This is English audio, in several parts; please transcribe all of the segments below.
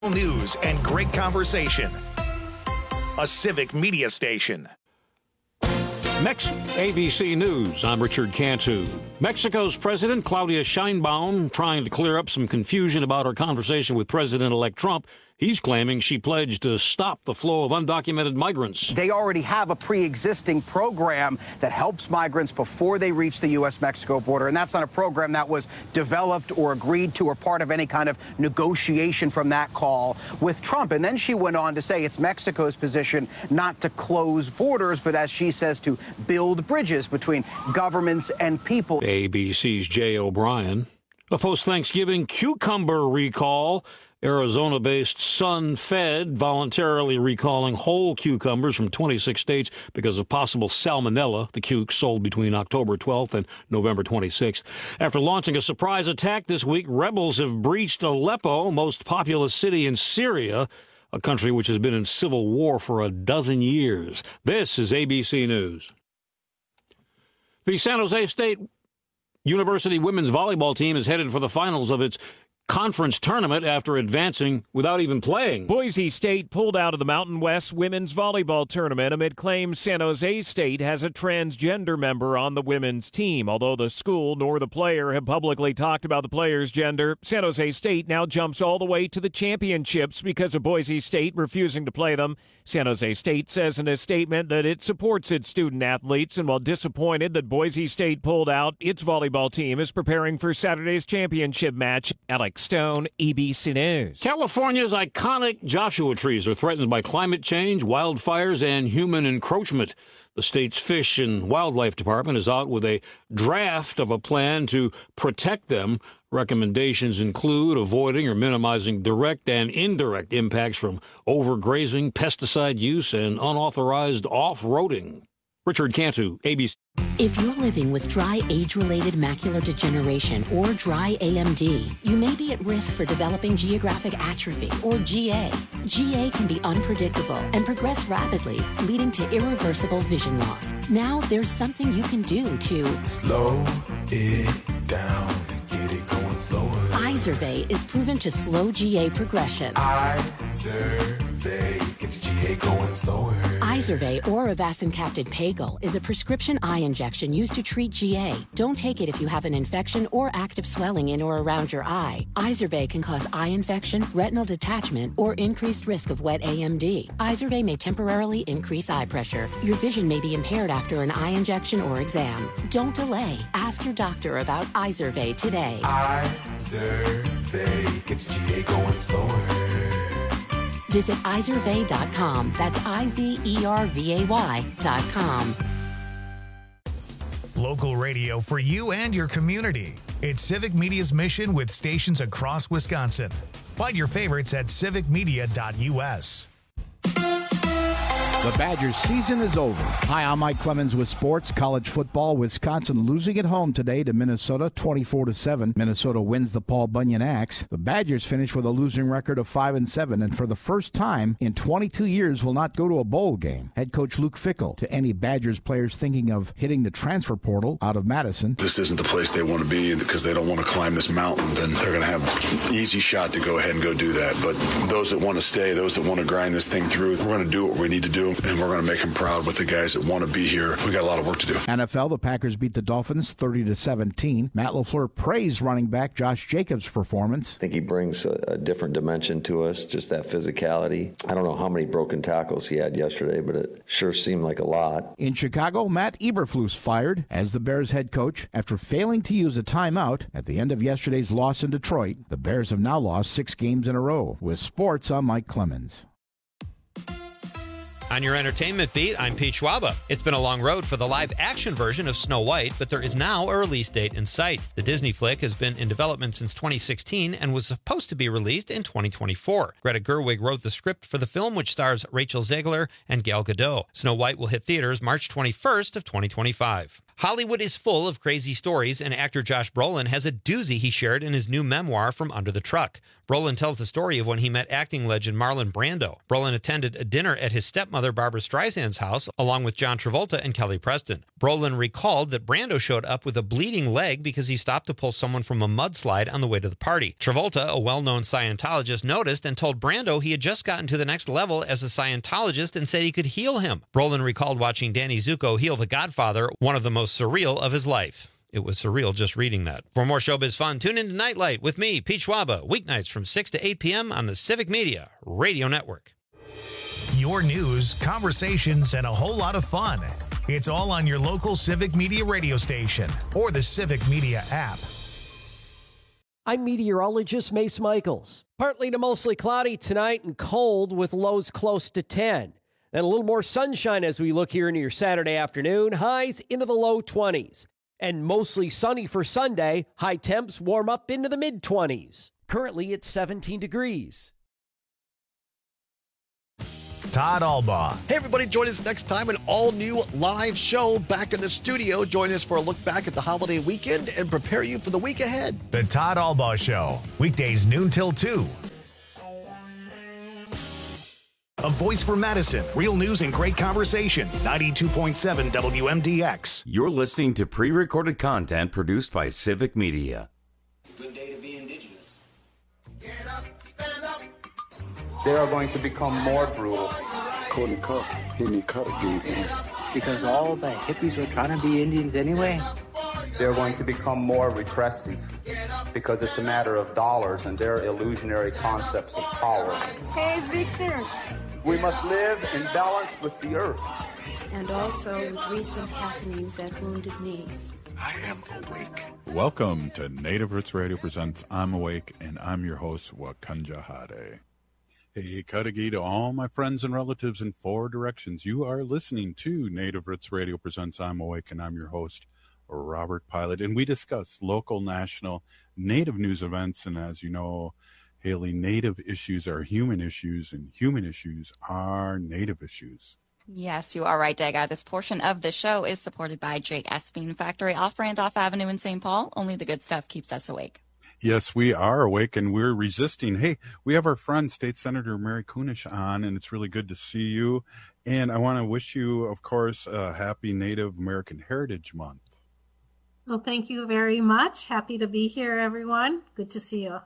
News and great conversation. A Civic Media station. Next, ABC News. I'm Richard Cantu. Mexico's President Claudia Sheinbaum trying to clear up some confusion about her conversation with President-elect Trump. He's claiming she pledged to stop the flow of undocumented migrants. They already have a pre-existing program that helps migrants before they reach the U.S.-Mexico border, and that's not a program that was developed or agreed to or part of any kind of negotiation from that call with Trump. And then she went on to say it's Mexico's position not to close borders, but as she says, to build bridges between governments and people. ABC's Jay O'Brien. A post-Thanksgiving cucumber recall. Arizona-based SunFed voluntarily recalling whole cucumbers from 26 states because of possible salmonella. The cukes sold between October 12th and November 26th. After launching a surprise attack this week, rebels have breached Aleppo, most populous city in Syria, a country which has been in civil war for a dozen years. This is ABC News. The San Jose State University women's volleyball team is headed for the finals of its conference tournament after advancing without even playing. Boise State pulled out of the Mountain West women's volleyball tournament amid claims San Jose State has a transgender member on the women's team. Although the school nor the player have publicly talked about the player's gender, San Jose State now jumps all the way to the championships because of Boise State refusing to play them. San Jose State says in a statement that it supports its student athletes, and while disappointed that Boise State pulled out, its volleyball team is preparing for Saturday's championship match. Alex Stone, ABC News. California's iconic Joshua trees are threatened by climate change, wildfires, and human encroachment. The state's Fish and Wildlife Department is out with a draft of a plan to protect them. Recommendations include avoiding or minimizing direct and indirect impacts from overgrazing, pesticide use, and unauthorized off-roading. Richard Cantu, ABC. If you're living with dry age-related macular degeneration or dry AMD, you may be at risk for developing geographic atrophy or GA. GA can be unpredictable and progress rapidly, leading to irreversible vision loss. Now there's something you can do to slow it down and get it going slower. Izervay is proven to slow GA progression. Izervay gets GA going slower. Izervay or avacincaptad pagel is a prescription eye injection used to treat GA. Don't take it if you have an infection or active swelling in or around your eye. Izervay can cause eye infection, retinal detachment, or increased risk of wet AMD. Izervay may temporarily increase eye pressure. Your vision may be impaired after an eye injection or exam. Don't delay. Ask your doctor about Izervay today. Izervay gets GA going slower. Visit Izervay.com. That's IZERVAY.com. Local radio for you and your community. It's Civic Media's mission with stations across Wisconsin. Find your favorites at civicmedia.us. The Badgers season is over. Hi, I'm Mike Clemens with sports. College football, Wisconsin losing at home today to Minnesota 24-7. Minnesota wins the Paul Bunyan Axe. The Badgers finish with a losing record of 5-7 and for the first time in 22 years will not go to a bowl game. Head coach Luke Fickell to any Badgers players thinking of hitting the transfer portal out of Madison. This isn't the place they want to be because they don't want to climb this mountain. Then they're going to have an easy shot to go ahead and go do that. But those that want to stay, those that want to grind this thing through, we're going to do what we need to do. And we're going to make them proud with the guys that want to be here. We got a lot of work to do. NFL, the Packers beat the Dolphins 30-17. Matt LaFleur praised running back Josh Jacobs' performance. I think he brings a different dimension to us, just that physicality. I don't know how many broken tackles he had yesterday, but it sure seemed like a lot. In Chicago, Matt Eberflus fired as the Bears head coach after failing to use a timeout at the end of yesterday's loss in Detroit. The Bears have now lost 6 games in a row. With sports, I'm Mike Clemens. On your entertainment beat, I'm Pete Schwaba. It's been a long road for the live-action version of Snow White, but there is now a release date in sight. The Disney flick has been in development since 2016 and was supposed to be released in 2024. Greta Gerwig wrote the script for the film, which stars Rachel Zegler and Gal Gadot. Snow White will hit theaters March 21st of 2025. Hollywood is full of crazy stories, and actor Josh Brolin has a doozy he shared in his new memoir, From Under the Truck. Brolin tells the story of when he met acting legend Marlon Brando. Brolin attended a dinner at his stepmother Barbra Streisand's house, along with John Travolta and Kelly Preston. Brolin recalled that Brando showed up with a bleeding leg because he stopped to pull someone from a mudslide on the way to the party. Travolta, a well-known Scientologist, noticed and told Brando he had just gotten to the next level as a Scientologist and said he could heal him. Brolin recalled watching Danny Zuko heal the Godfather, one of the most surreal of his life. It was surreal just reading that. For more showbiz fun, tune into Nightlight with me, Pete Schwaba, weeknights from 6 to 8 p.m. on the Civic Media Radio Network. Your news, conversations, and a whole lot of fun. It's all on your local Civic Media radio station or the Civic Media app. I'm meteorologist Mace Michaels. Partly to mostly cloudy tonight and cold with lows close to 10. Then a little more sunshine as we look here into your Saturday afternoon. Highs into the low 20s. And mostly sunny for Sunday. High temps warm up into the mid-20s. Currently it's 17 degrees. Todd Albaugh. Hey, everybody, join us next time, an all-new live show back in the studio. Join us for a look back at the holiday weekend and prepare you for the week ahead. The Todd Albaugh Show, weekdays noon till 2. A voice for Madison, real news and great conversation, 92.7 WMDX. You're listening to pre-recorded content produced by Civic Media. Good day to be indigenous. Get up, stand up. They are going to become more brutal. Courtney Cup, Henry Cuttagate, man. Because all the hippies were trying to be Indians anyway. They're going to become more repressive because it's a matter of dollars and their illusionary concepts of power. Hey, Victor. We must live in balance with the earth. And also with recent happenings at Wounded Knee. I am awake. Welcome to Native Roots Radio presents I'm Awake, and I'm your host, Wakanja Hade. Hey, Cudagy to all my friends and relatives in 4 directions. You are listening to Native Roots Radio presents I'm Awake, and I'm your host, Robert Pilot. And we discuss local, national, Native news events, and as you know, Haley, Native issues are human issues, and human issues are Native issues. Yes, you are right, Dega. This portion of the show is supported by Jake Esping Factory off Randolph Avenue in St. Paul. Only the good stuff keeps us awake. Yes, we are awake, and we're resisting. Hey, we have our friend, State Senator Mary Kunesh, on, and it's really good to see you. And I want to wish you, of course, a happy Native American Heritage Month. Well, thank you very much. Happy to be here, everyone. Good to see you.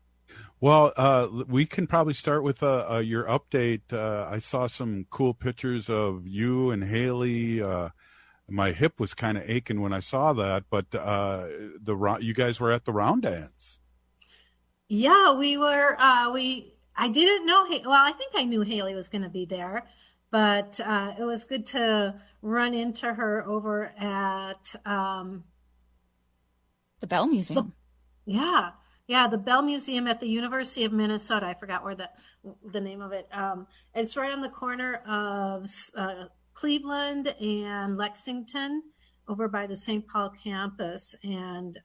Well, we can probably start with your update. I saw some cool pictures of you and Haley. My hip was kind of aching when I saw that, but you guys were at the Round Dance. Yeah, we were. I didn't know. Well, I think I knew Haley was going to be there, but it was good to run into her over at the Bell Museum. Yeah, the Bell Museum at the University of Minnesota. I forgot where the name of it. It's right on the corner of Cleveland and Lexington, over by the St. Paul campus. And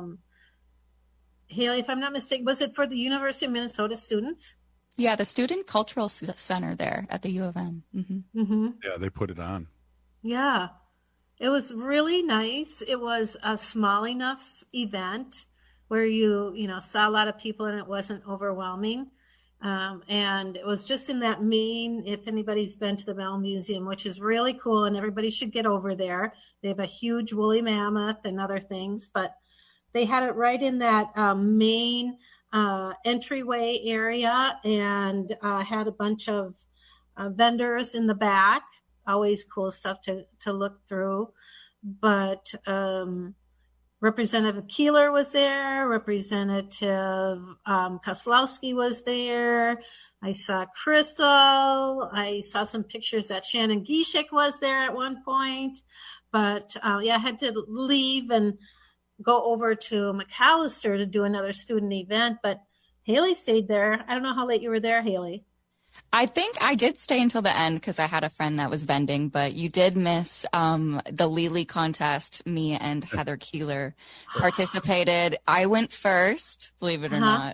Haley, if I'm not mistaken, was it for the University of Minnesota students? Yeah, the Student Cultural Center there at the U of M. Mm-hmm. Mm-hmm. Yeah, they put it on. Yeah, it was really nice. It was a small enough event where you saw a lot of people and it wasn't overwhelming. And it was just in that main, if anybody's been to the Bell Museum, which is really cool and everybody should get over there. They have a huge woolly mammoth and other things, but they had it right in that main entryway area and had a bunch of vendors in the back. Always cool stuff to look through. But Representative Keeler was there. Representative Koslowski was there. I saw Crystal. I saw some pictures that Shannon Gishek was there at one point. But I had to leave and go over to McAllister to do another student event. But Haley stayed there. I don't know how late you were there, Haley. I think I did stay until the end because I had a friend that was vending, but you did miss the Lely contest. Me and Heather Keeler participated. I went first, believe it or not.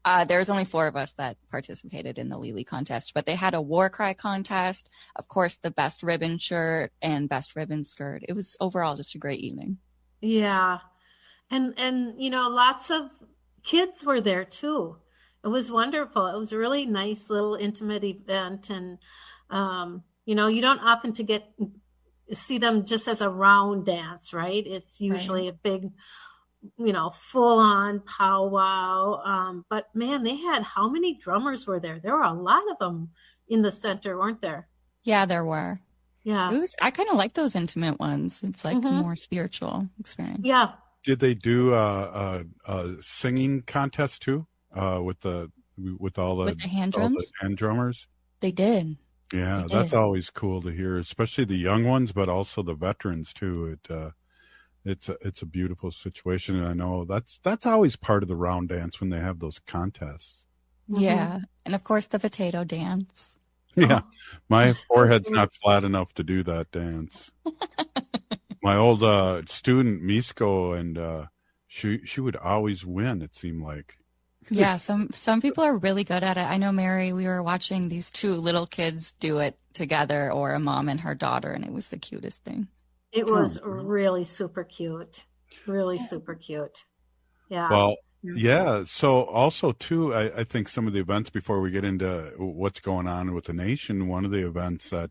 There was only 4 of us that participated in the Lely contest, but they had a war cry contest, of course, the best ribbon shirt and best ribbon skirt. It was overall just a great evening. Yeah. And lots of kids were there too. It was wonderful. It was a really nice little intimate event. And, you don't often see them just as a round dance, right? It's usually a big, full on powwow. But man, they had, how many drummers were there? There were a lot of them in the center, weren't there? Yeah, there were. Yeah. I kind of like those intimate ones. It's like a more spiritual experience. Yeah. Did they do a singing contest too? With all the hand drummers? They did. Yeah, that's always cool to hear, especially the young ones, but also the veterans too. It's a beautiful situation, and I know that's always part of the round dance when they have those contests. Yeah, and of course the potato dance. Yeah, my forehead's not flat enough to do that dance. My old student Misko, and she would always win. It seemed like. Yeah, some people are really good at it. I know, Mary, we were watching these 2 little kids do it together, or a mom and her daughter, and it was the cutest thing. It was really super cute. Really super cute. Yeah. Well, yeah. So also too, I think some of the events, before we get into what's going on with the nation, one of the events that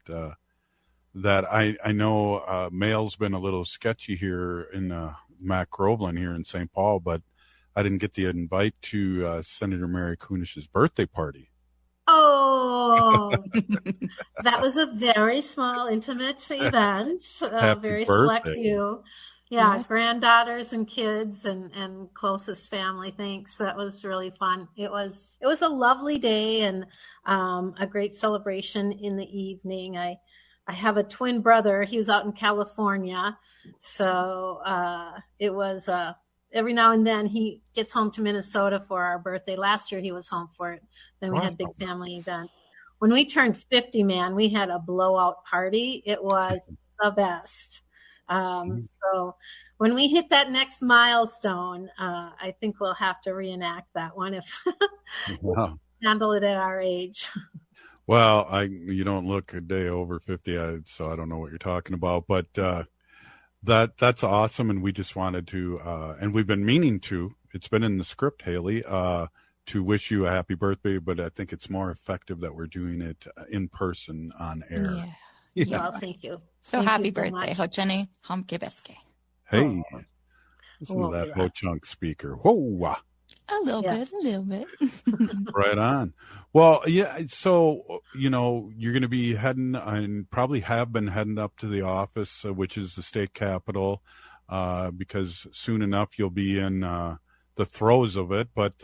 I know mail's been a little sketchy here in Matt Groveland here in St. Paul, but I didn't get the invite to Senator Mary Kunish's birthday party. Oh, that was a very small, intimate event. Very select few. Yeah, yes. Granddaughters and kids and closest family. Thanks. That was really fun. It was a lovely day and a great celebration in the evening. I have a twin brother. He was out in California, so it was. Every now and then he gets home to Minnesota for our birthday. Last year he was home for it. Then we had a big family event. When we turned 50, man, we had a blowout party. It was the best. So when we hit that next milestone, I think we'll have to reenact that one if handle it at our age. Well, you don't look a day over 50, so I don't know what you're talking about, but that's awesome, and we just wanted to, and we've been meaning to. It's been in the script, Haley, to wish you a happy birthday, but I think it's more effective that we're doing it in person on air. Yeah. Well, thank you. So thank happy you birthday, Hocheni Homkebeske. Hey, listen to that Ho-Chunk speaker. Whoa. A little bit. Right on. Well, yeah, so, you're going to be heading and probably have been heading up to the office, which is the state capitol, because soon enough you'll be in the throes of it. But,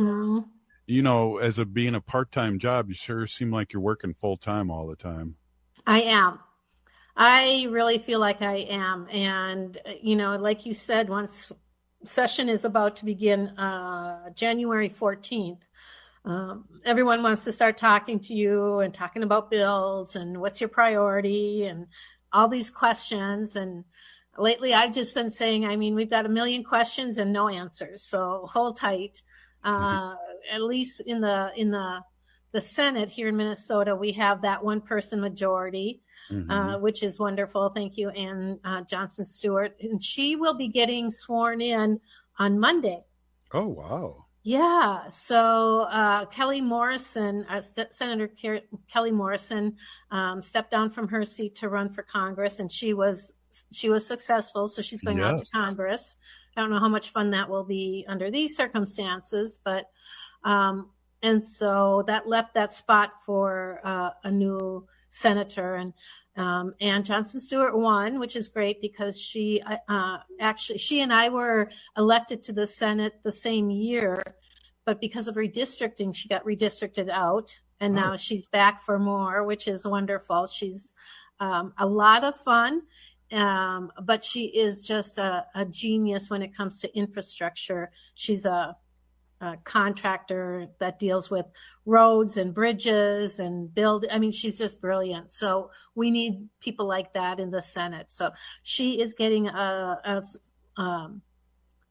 as being a part-time job, you sure seem like you're working full-time all the time. I am. I really feel like I am. And, like you said, once session is about to begin January 14th, everyone wants to start talking to you and talking about bills and what's your priority and all these questions. And lately I've just been saying, we've got a million questions and no answers. So hold tight. At least in the Senate here in Minnesota, we have that one person majority, which is wonderful. Thank you, Ann Johnson Stewart. And she will be getting sworn in on Monday. Oh, wow. Yeah. So Kelly Morrison, Senator Kelly Morrison, stepped down from her seat to run for Congress, and she was successful. So she's going out to Congress. I don't know how much fun that will be under these circumstances, but and so that left that spot for a new senator, and Ann Johnson Stewart won, which is great because she and I were elected to the Senate the same year, but because of redistricting, she got redistricted out, and now she's back for more, which is wonderful. She's a lot of fun, but she is just a genius when it comes to infrastructure. She's a contractor that deals with roads and bridges and she's just brilliant. So we need people like that in the Senate. So she is getting a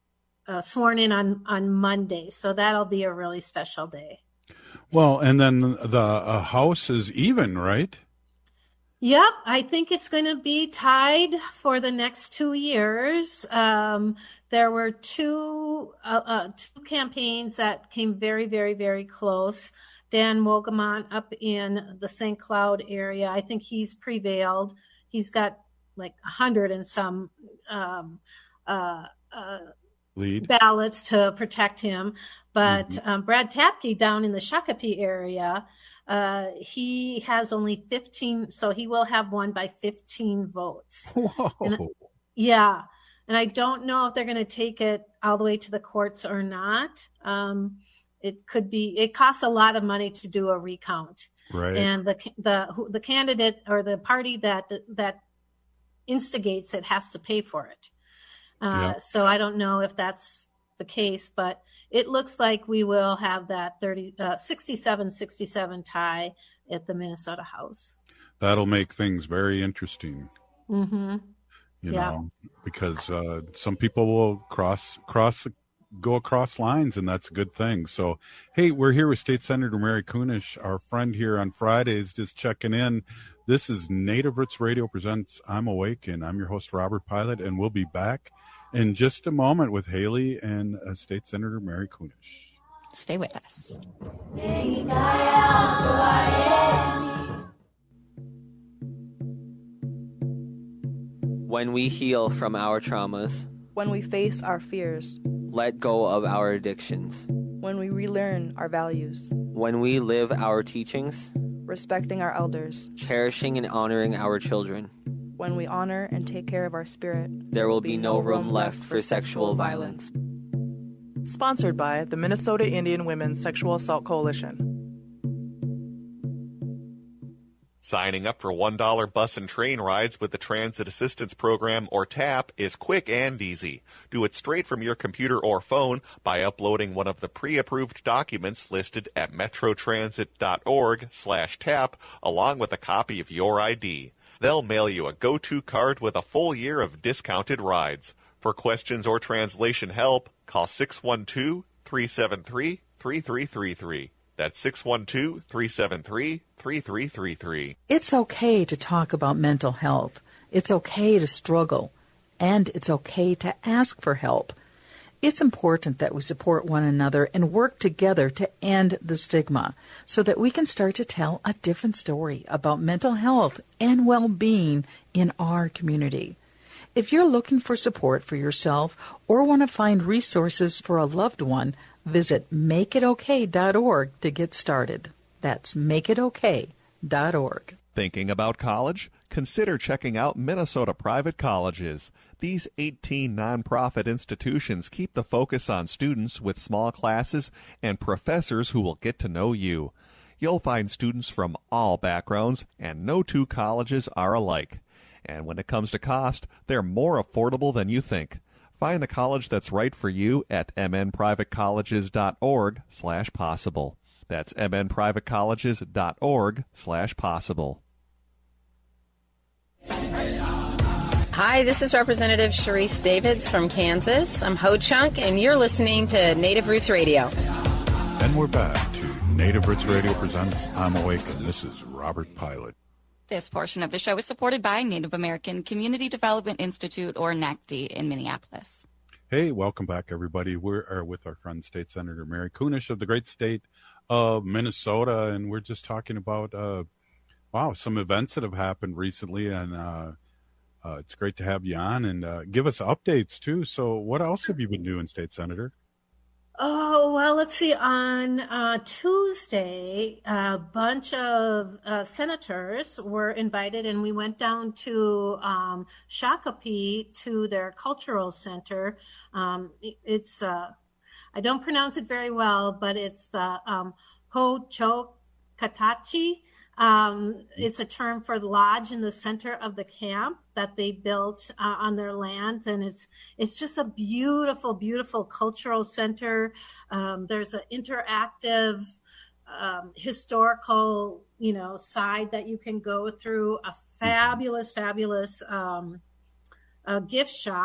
sworn in on Monday. So that'll be a really special day. Well, and then the House is even, right? Yep, I think it's going to be tied for the next 2 years. There were two campaigns that came very, very, very close. Dan Wogamont up in the St. Cloud area, I think he's prevailed. He's got like 100 and some lead ballots to protect him. But Brad Tapke down in the Shakopee area, he has only 15, so he will have won by 15 votes. Whoa. Yeah. And I don't know if they're going to take it all the way to the courts or not. It costs a lot of money to do a recount. Right. And the candidate or the party that instigates it has to pay for it. So I don't know if that's the case, but it looks like we will have that 67-67 tie at the Minnesota House. That'll make things very interesting. Mm-hmm. You know, because some people will go across lines, and that's a good thing. So, hey, we're here with State Senator Mary Kunesh, our friend here on Fridays, just checking in. This is Native Roots Radio presents I'm Awake, and I'm your host, Robert Pilot, and we'll be back in just a moment with Haley and State Senator Mary Kunesh. Stay with us. When we heal from our traumas, when we face our fears, let go of our addictions, when we relearn our values, when we live our teachings, respecting our elders, cherishing and honoring our children, when we honor and take care of our spirit, there will be no room left for sexual violence. Sponsored by the Minnesota Indian Women's Sexual Assault Coalition. Signing up for $1 bus and train rides with the Transit Assistance Program, or TAP, is quick and easy. Do it straight from your computer or phone by uploading one of the pre-approved documents listed at metrotransit.org/TAP, along with a copy of your ID. They'll mail you a go-to card with a full year of discounted rides. For questions or translation help, call 612-373-3333. That's 612-373-3333. It's okay to talk about mental health. It's okay to struggle. And it's okay to ask for help. It's important that we support one another and work together to end the stigma so that we can start to tell a different story about mental health and well-being in our community. If you're looking for support for yourself or want to find resources for a loved one, visit makeitokay.org to get started. That's makeitokay.org. Thinking about college? Consider checking out Minnesota Private Colleges. These 18 nonprofit institutions keep the focus on students with small classes and professors who will get to know you. You'll find students from all backgrounds, and no two colleges are alike. And when it comes to cost, they're more affordable than you think. Find the college that's right for you at mnprivatecolleges.org/possible. That's mnprivatecolleges.org/possible. Hi, this is Representative Sharice Davids from Kansas. I'm Ho Chunk, and you're listening to Native Roots Radio. And we're back to Native Roots Radio presents I'm Awake, and this is Robert Pilot. This portion of the show is supported by Native American Community Development Institute, or NACD, in Minneapolis. Hey, welcome back, everybody. We're with our friend State Senator Mary Kunesh of the great state of Minnesota, and we're just talking about, some events that have happened recently, and it's great to have you on and give us updates, too. So what else have you been doing, State Senator? Oh, well, let's see. On Tuesday, a bunch of senators were invited, and we went down to Shakopee to their cultural center. It's, I don't pronounce it very well, but it's the Ho-Chok-Katachi. It's a term for the lodge in the center of the camp that they built on their lands, and it's just a beautiful, beautiful cultural center. There's an interactive historical, side that you can go through. A fabulous gift shop.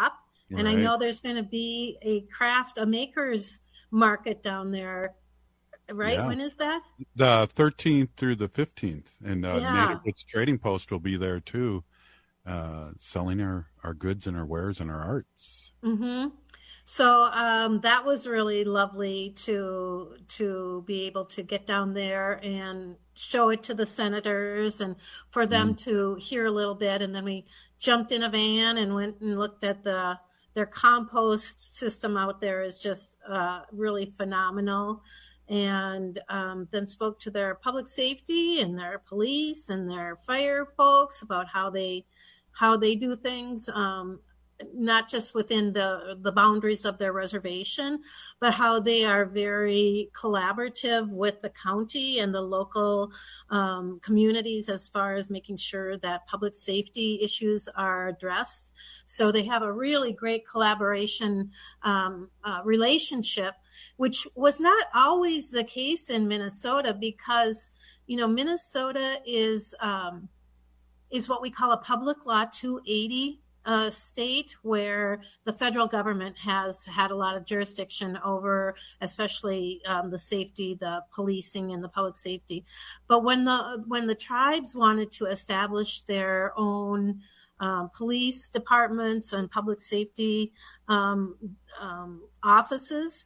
And I know there's going to be a makers market down there, right? Yeah. When is that? The 13th through the 15th. And Native Roots Trading Post will be there too, selling our goods and our wares and our arts. Mm-hmm. So that was really lovely to be able to get down there and show it to the senators and for them to hear a little bit. And then we jumped in a van and went and looked at their compost system out there is just really phenomenal. And then spoke to their public safety and their police and their fire folks about how they do things, not just within the boundaries of their reservation, but how they are very collaborative with the county and the local communities as far as making sure that public safety issues are addressed. So they have a really great collaboration relationship, which was not always the case in Minnesota because, Minnesota is what we call a public law 280 state where the federal government has had a lot of jurisdiction over, especially the safety, the policing, and the public safety. But when the tribes wanted to establish their own police departments and public safety offices,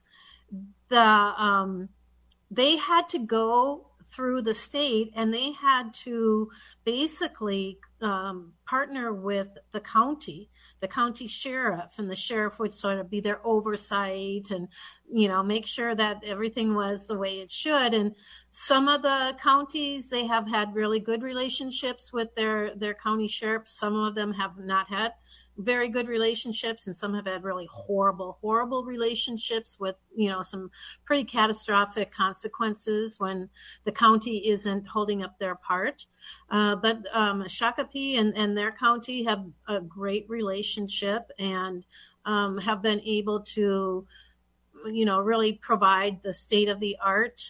they had to go through the state and they had to basically partner with the county sheriff, and the sheriff would sort of be their oversight and, make sure that everything was the way it should. And some of the counties, they have had really good relationships with their county sheriffs. Some of them have not had very good relationships, and some have had really horrible relationships with, some pretty catastrophic consequences when the county isn't holding up their part. But Shakopee and their county have a great relationship and have been able to, really provide the state-of-the-art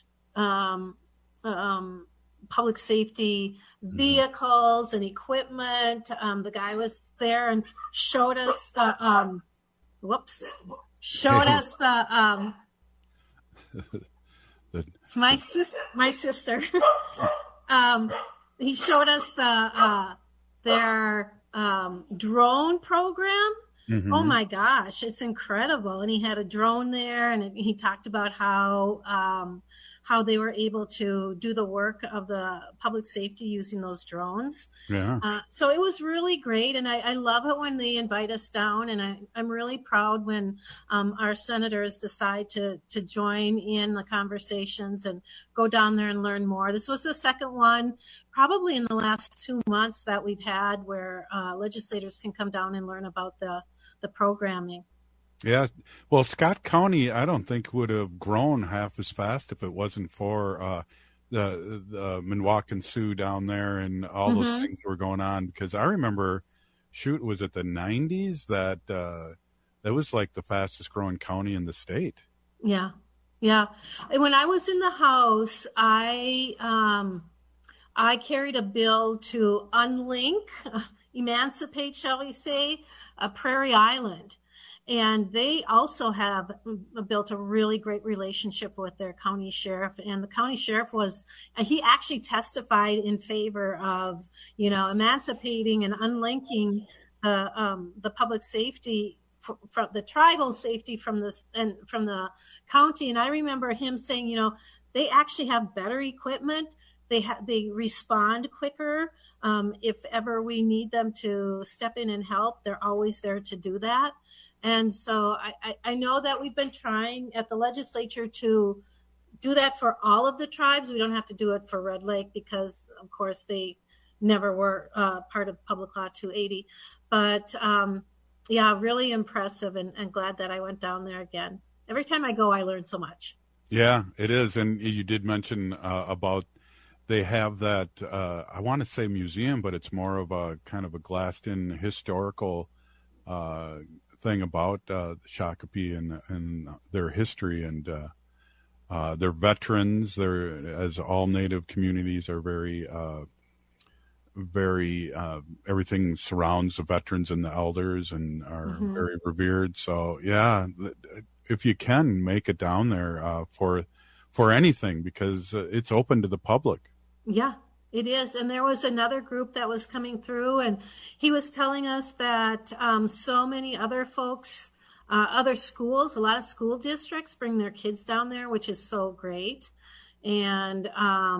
public safety vehicles and equipment. The guy was there and showed us the it's my sister. He showed us their drone program. Mm-hmm. Oh my gosh, it's incredible. And he had a drone there, and he talked about how they were able to do the work of the public safety using those drones. Yeah. So it was really great. And I love it when they invite us down. And I'm really proud when our senators decide to join in the conversations and go down there and learn more. This was the second one, probably in the last 2 months that we've had where legislators can come down and learn about the programming. Yeah. Well, Scott County, I don't think would have grown half as fast if it wasn't for the Minwakan Sioux down there and all those things that were going on. Because I remember, was it the 90s that was like the fastest growing county in the state? Yeah. Yeah. When I was in the House, I carried a bill to emancipate, shall we say, Prairie Island. And they also have built a really great relationship with their county sheriff. And the county sheriff he actually testified in favor of, emancipating and unlinking the public safety from the tribal safety from the county. And I remember him saying, they actually have better equipment. They respond quicker. If ever we need them to step in and help, they're always there to do that. And so I know that we've been trying at the legislature to do that for all of the tribes. We don't have to do it for Red Lake because, of course, they never were part of Public Law 280. But, really impressive and glad that I went down there again. Every time I go, I learn so much. Yeah, it is. And you did mention about they have that, I want to say museum, but it's more of a kind of a glassed-in historical thing about Shakopee and their history and their veterans. As all Native communities are very very everything surrounds the veterans and the elders and are very revered. So yeah, if you can make it down there for anything, because it's open to the public. Yeah, it is. And there was another group that was coming through, and he was telling us that so many other folks, other schools, a lot of school districts bring their kids down there, which is so great. And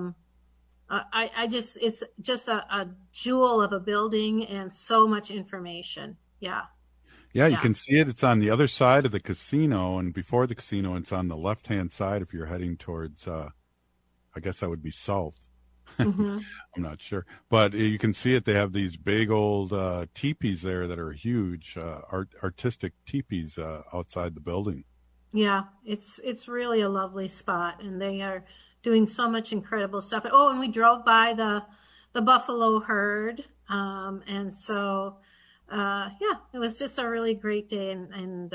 it's just a jewel of a building and so much information. Yeah. Yeah, you can see it. It's on the other side of the casino, and before the casino, it's on the left-hand side if you're heading towards, I guess that would be south. I'm not sure. But you can see it. They have these big old teepees there that are huge, artistic teepees outside the building. Yeah, it's really a lovely spot, and they are doing so much incredible stuff. Oh, and we drove by the buffalo herd, and so it was just a really great day, and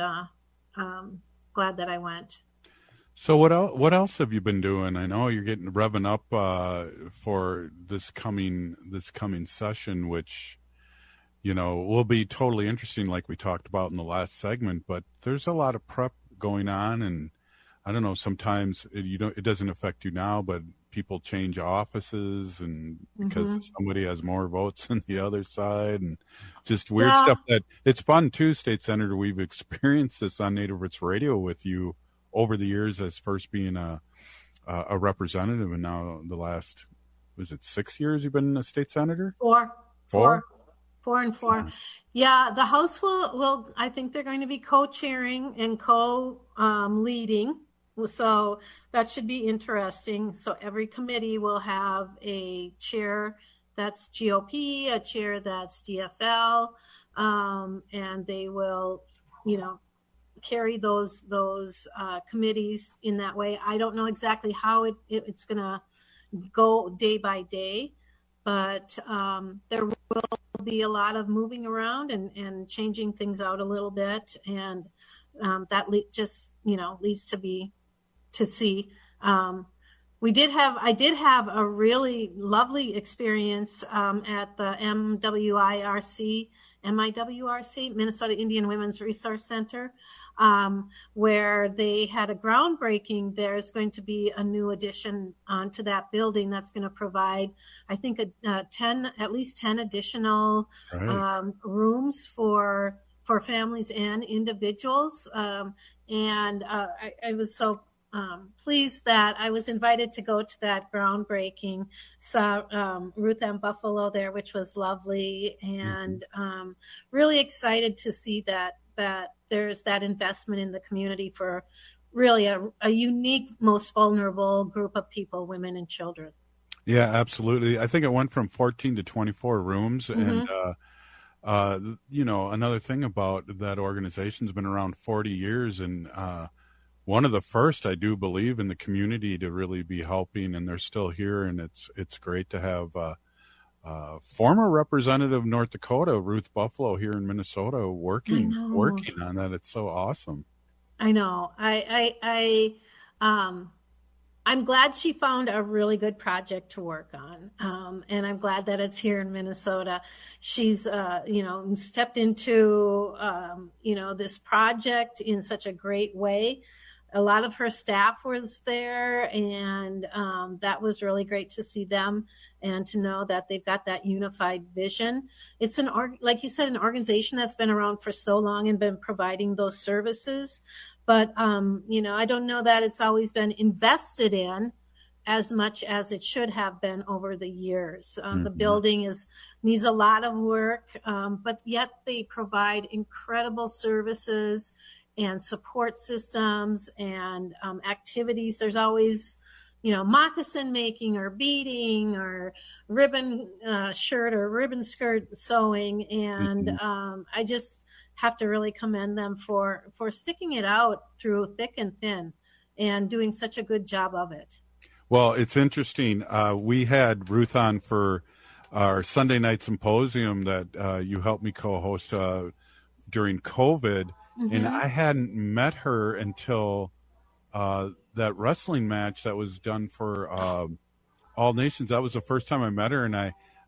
glad that I went. So what else have you been doing? I know you're getting revving up for this coming session, which will be totally interesting, like we talked about in the last segment. But there's a lot of prep going on, and I don't know. Sometimes it doesn't affect you now, but people change offices, and because somebody has more votes than the other side, and just weird stuff. That it's fun too, State Senator. We've experienced this on Native Roots Radio with you over the years, as first being a representative, and now the last, was it 6 years you've been a state senator? Four and four. Yeah, the House will I think they're going to be co-chairing and co-leading. So that should be interesting. So every committee will have a chair that's GOP, a chair that's DFL, and they will, carry those committees in that way. I don't know exactly how it's going to go day by day, but there will be a lot of moving around and changing things out a little bit, and that just leads to see. I did have a really lovely experience at the MIWRC, Minnesota Indian Women's Resource Center, where they had a groundbreaking. There's going to be a new addition onto that building that's going to provide, I think, at least 10 additional rooms for families and individuals. And I was so pleased that I was invited to go to that groundbreaking. Saw Ruth Ann Buffalo there, which was lovely, and really excited to see that there's that investment in the community for really a unique, most vulnerable group of people, women and children. Yeah, absolutely. I think it went from 14 to 24 rooms, and another thing about that organization's been around 40 years, and one of the first, I do believe, in the community to really be helping, and they're still here, and it's great to have former representative of North Dakota, Ruth Buffalo, here in Minnesota working on that. It's so awesome. I know. I'm glad she found a really good project to work on, and I'm glad that it's here in Minnesota. She's stepped into this project in such a great way. A lot of her staff was there, and that was really great to see them and to know that they've got that unified vision. It's like you said, an organization that's been around for so long and been providing those services. But, I don't know that it's always been invested in as much as it should have been over the years. The building needs a lot of work, but yet they provide incredible services and support systems and activities. There's always, moccasin making or beading or ribbon shirt or ribbon skirt sewing. And I just have to really commend them for sticking it out through thick and thin and doing such a good job of it. Well, it's interesting. We had Ruth on for our Sunday night symposium that you helped me co-host during COVID. And I hadn't met her until that wrestling match that was done for All Nations. That was the first time I met her, and I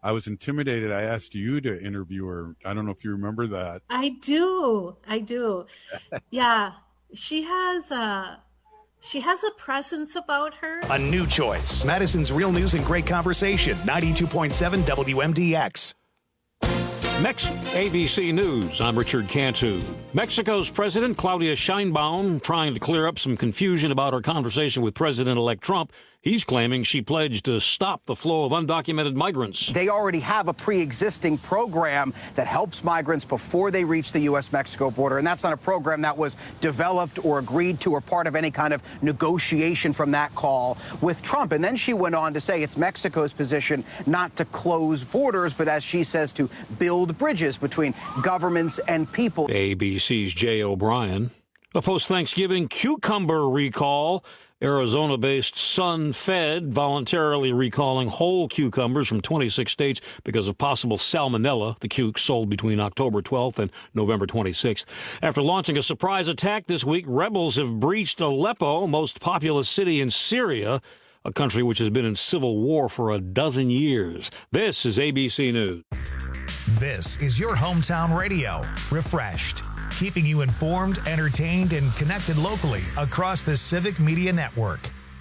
I was intimidated. I asked you to interview her. I don't know if you remember that. I do. Yeah, she has a presence about her. A new choice. Madison's Real News and Great Conversation. 92.7 WMDX. Next, ABC News. I'm Richard Cantu. Mexico's President Claudia Sheinbaum trying to clear up some confusion about her conversation with President-elect Trump. He's claiming she pledged to stop the flow of undocumented migrants. They already have a pre-existing program that helps migrants before they reach the U.S.-Mexico border, and that's not a program that was developed or agreed to or part of any kind of negotiation from that call with Trump. And then she went on to say it's Mexico's position not to close borders, but as she says, to build bridges between governments and people. ABC's Jay O'Brien. A post-Thanksgiving cucumber recall. Arizona-based SunFed voluntarily recalling whole cucumbers from 26 states because of possible salmonella. The cukes sold between October 12th and November 26th. After launching a surprise attack this week, rebels have breached Aleppo, most populous city in Syria, a country which has been in civil war for a dozen years. This is ABC News. This is your hometown radio. Refreshed. Keeping you informed, entertained, and connected locally across the Civic Media Network.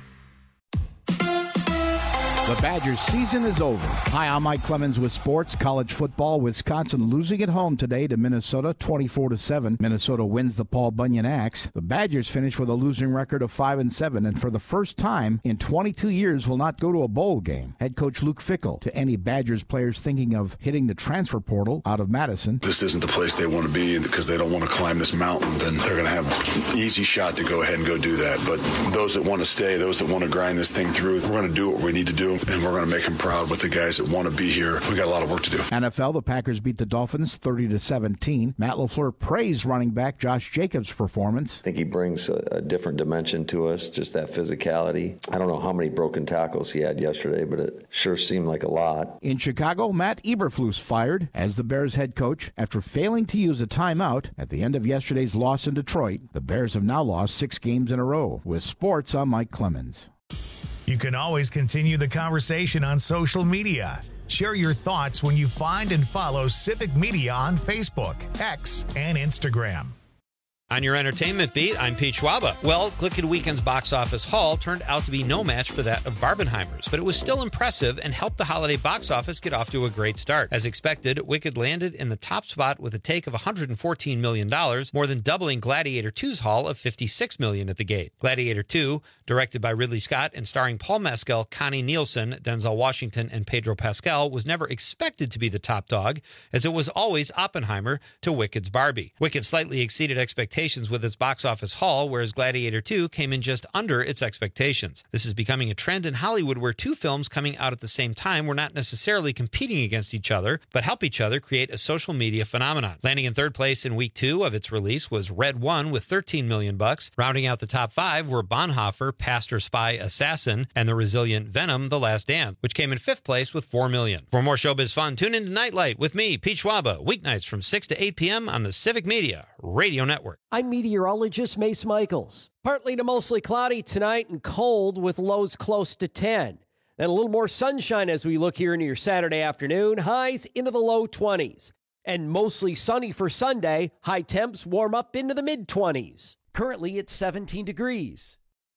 The Badgers season is over. Hi, I'm Mike Clemens with sports. College football, Wisconsin losing at home today to Minnesota 24-7. Minnesota wins the Paul Bunyan Axe. The Badgers finish with a losing record of 5-7 and for the first time in 22 years will not go to a bowl game. Head coach Luke Fickell to any Badgers players thinking of hitting the transfer portal out of Madison. This isn't the place they want to be because they don't want to climb this mountain. Then they're going to have an easy shot to go ahead and go do that. But those that want to stay, those that want to grind this thing through, we're going to do what we need to do. And we're going to make them proud with the guys that want to be here. We got a lot of work to do. NFL, the Packers beat the Dolphins 30-17. Matt LaFleur praised running back Josh Jacobs' performance. I think he brings a different dimension to us, just that physicality. I don't know how many broken tackles he had yesterday, but it sure seemed like a lot. In Chicago, Matt Eberflus fired as the Bears head coach after failing to use a timeout at the end of yesterday's loss in Detroit. The Bears have now lost 6 games in a row. With sports, I'm Mike Clemens. You can always continue the conversation on social media. Share your thoughts when you find and follow Civic Media on Facebook, X, and Instagram. On your entertainment beat, I'm Pete Schwaba. Well, Glicked Weekend's box office haul turned out to be no match for that of Barbenheimer's, but it was still impressive and helped the holiday box office get off to a great start. As expected, Wicked landed in the top spot with a take of $114 million, more than doubling Gladiator 2's haul of $56 million at the gate. Gladiator 2, directed by Ridley Scott and starring Paul Mescal, Connie Nielsen, Denzel Washington, and Pedro Pascal, was never expected to be the top dog, as it was always Oppenheimer to Wicked's Barbie. Wicked slightly exceeded expectations with its box office haul, whereas Gladiator 2 came in just under its expectations. This is becoming a trend in Hollywood where 2 films coming out at the same time were not necessarily competing against each other, but help each other create a social media phenomenon. Landing in third place in week 2 of its release was Red One with $13 million. Rounding out the top 5 were Bonhoeffer, Pastor, Spy, Assassin, and the resilient Venom, The Last Dance, which came in 5th place with $4 million. For more showbiz fun, tune in to Nightlight with me, Pete Schwaba, weeknights from 6 to 8 p.m. on the Civic Media Radio Network. I'm meteorologist Mace Michaels. Partly to mostly cloudy tonight and cold with lows close to 10. Then a little more sunshine as we look here into your Saturday afternoon. Highs into the low 20s. And mostly sunny for Sunday. High temps warm up into the mid-20s. Currently it's 17 degrees.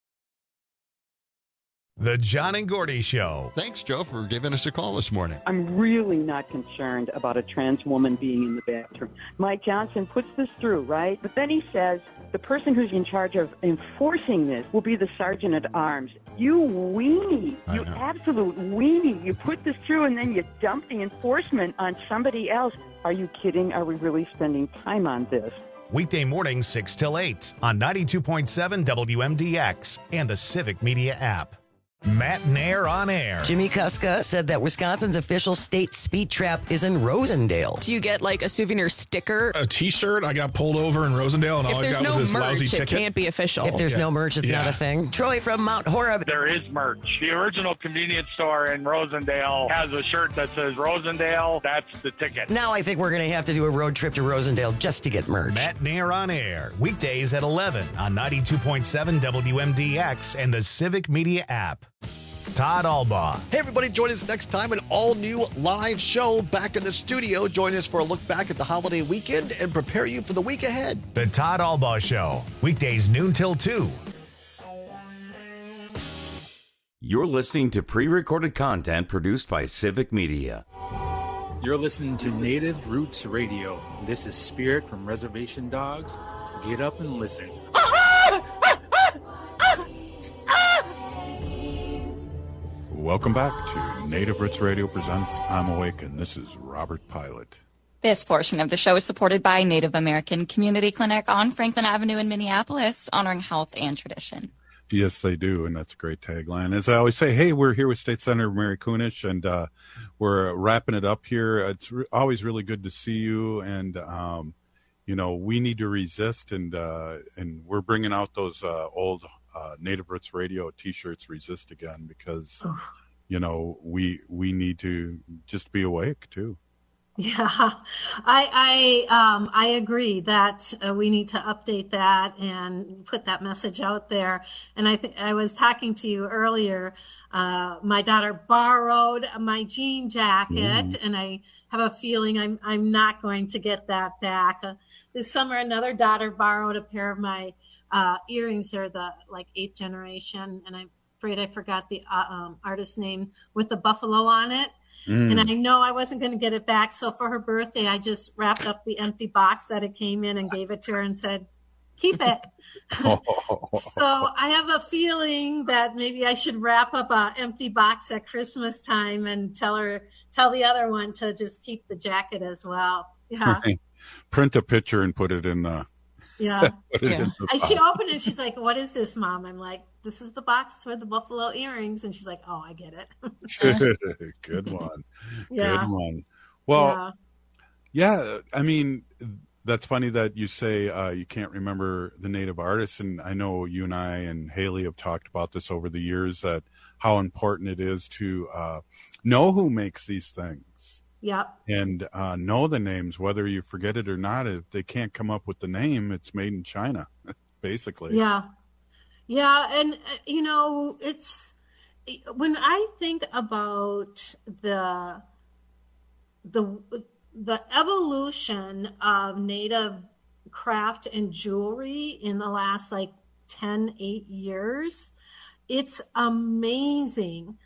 The John and Gordy Show. Thanks, Joe, for giving us a call this morning. I'm really not concerned about a trans woman being in the bathroom. Mike Johnson puts this through, right? But then he says the person who's in charge of enforcing this will be the sergeant at arms. You weenie. You absolute weenie. You put this through and then you dump the enforcement on somebody else. Are you kidding? Are we really spending time on this? Weekday mornings 6 till 8 on 92.7 WMDX and the Civic Media app. Matt Nair on air. Jimmy Kuska said that Wisconsin's official state speed trap is in Rosendale. Do you get like a souvenir sticker? A t-shirt. I got pulled over in Rosendale and all I got was this lousy ticket. If there's no merch, it can't be official. If there's no merch, it's not a thing. Troy from Mount Horeb. There is merch. The original convenience store in Rosendale has a shirt that says Rosendale. That's the ticket. Now I think we're going to have to do a road trip to Rosendale just to get merch. Matt Nair on air. Weekdays at 11 on 92.7 WMDX and the Civic Media app. Todd Albaugh. Hey, everybody, join us next time, an all-new live show back in the studio. Join us for a look back at the holiday weekend and prepare you for the week ahead. The Todd Albaugh Show, weekdays noon till 2. You're listening to pre-recorded content produced by Civic Media. You're listening to Native Roots Radio. This is Spirit from Reservation Dogs. Get up and listen. Welcome back to Native Roots Radio presents I'm Awake, and this is Robert Pilot. This portion of the show is supported by Native American Community Clinic on Franklin Avenue in Minneapolis, honoring health and tradition. Yes, they do, and that's a great tagline. As I always say, hey, we're here with State Senator Mary Kunesh, and we're wrapping it up here. It's always really good to see you, and we need to resist, and we're bringing out those old Native Roots Radio T-shirts, Resist Again, because we need to just be awake too. Yeah, I agree that we need to update that and put that message out there. And I was talking to you earlier. My daughter borrowed my jean jacket, and I have a feeling I'm not going to get that back. This summer, another daughter borrowed a pair of my earrings. They're the 8th generation, and I'm afraid I forgot the artist name, with the buffalo on it. And I know I wasn't going to get it back. So for her birthday, I just wrapped up the empty box that it came in and gave it to her and said, keep it. So I have a feeling that maybe I should wrap up an empty box at Christmas time and tell the other one to just keep the jacket as well. Yeah. Print a picture and put it in the. Yeah. She opened it. She's like, what is this, Mom? I'm like, this is the box for the buffalo earrings. And she's like, oh, I get it. Good one. Yeah. Good one. Well, yeah. I mean, that's funny that you say you can't remember the Native artists. And I know you and I and Haley have talked about this over the years, that how important it is to know who makes these things. Yep. And know the names, whether you forget it or not. If they can't come up with the name, it's made in China, basically. Yeah. Yeah. And, it's when I think about the evolution of Native craft and jewelry in the last 8 years, it's amazing.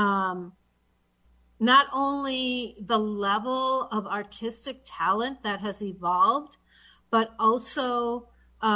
Not only the level of artistic talent that has evolved, but also,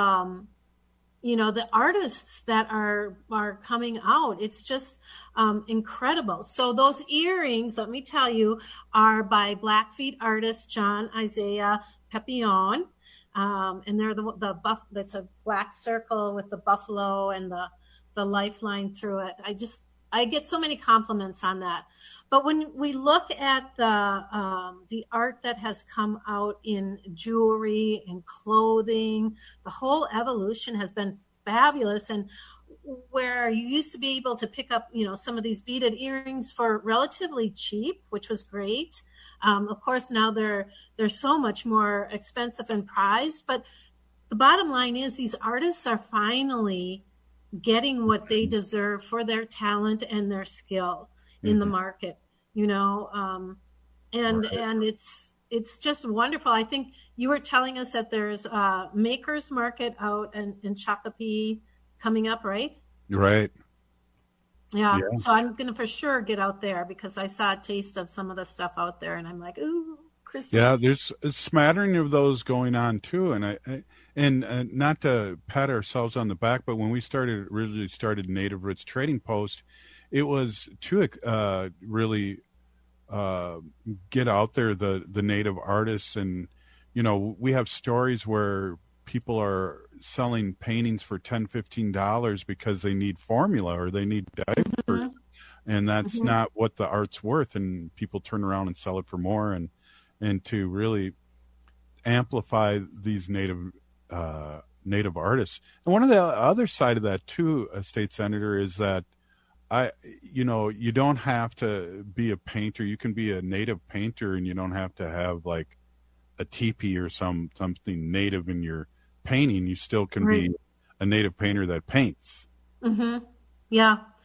the artists that are coming out. It's just incredible. So those earrings, let me tell you, are by Blackfeet artist John Isaiah Papillon. And they're that's a black circle with the buffalo and the lifeline through it. I get so many compliments on that. But when we look at the art that has come out in jewelry and clothing, the whole evolution has been fabulous. And where you used to be able to pick up, some of these beaded earrings for relatively cheap, which was great. Of course, now they're so much more expensive and prized. But the bottom line is these artists are finally getting what they deserve for their talent and their skill in the market, and it's just wonderful. I think you were telling us that there's a makers market out in Shakopee coming up, right? Right. Yeah. So I'm going to for sure get out there because I saw a taste of some of the stuff out there and I'm like, ooh, Christmas. Yeah, there's a smattering of those going on too. And not to pat ourselves on the back, but when we originally started Native Roots Trading Post, it was to really get out there the Native artists. And, we have stories where people are selling paintings for $10, $15 because they need formula or they need diapers. Mm-hmm. And that's not what the art's worth. And people turn around and sell it for more. And to really amplify these Native artists. And one of the other side of that too, State Senator, is that you don't have to be a painter. You can be a Native painter and you don't have to have like a teepee or something Native in your painting. You still can be a Native painter that paints. Mm-hmm. Yeah.